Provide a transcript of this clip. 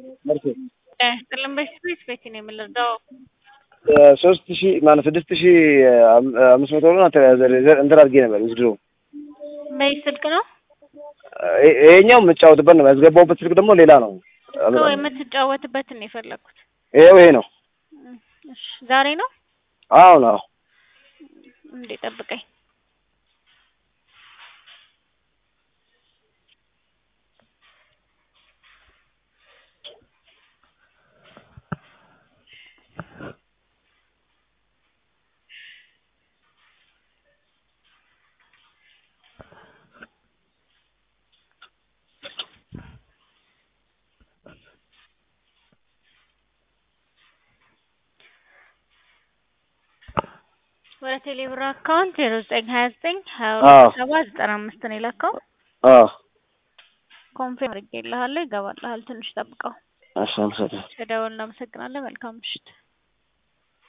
مركز ጥልም በስፔስ ቤት ነው የምንረዳው 3000 ማለት 6500 ነው እንትን አድርጌ ነበር ዝድሮ በስልክ ነው ይሄኛው የምጫወትበት ነው ያስገባውበት ስልክ ደግሞ ሌላ ነው ነው የምትጫወትበት ነው የፈለኩት ይሄ ነው እሺ ዛሬ ነው አዎ ነው እንዴ ጠብቀኝ ወደ ቴሌብር አካውንት 0929 ነው የላከው ኮንፊርም አድርጌልሃለሁ ይገባልሃል ትንሽ ጠብቀው እሺ አመሰግናለሁ ተደውልና አመሰግናለሁ መልካም ምሽት